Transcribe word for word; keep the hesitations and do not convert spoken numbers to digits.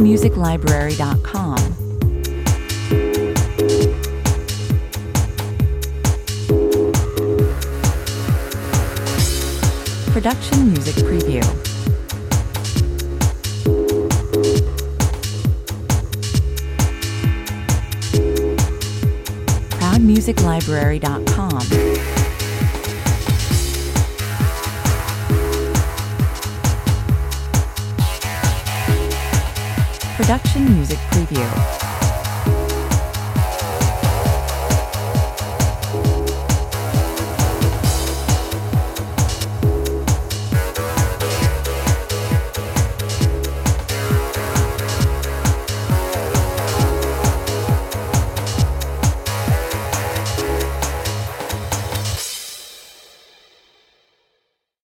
music library dot com. Production Music Preview. proud music library dot com. Production Music Preview.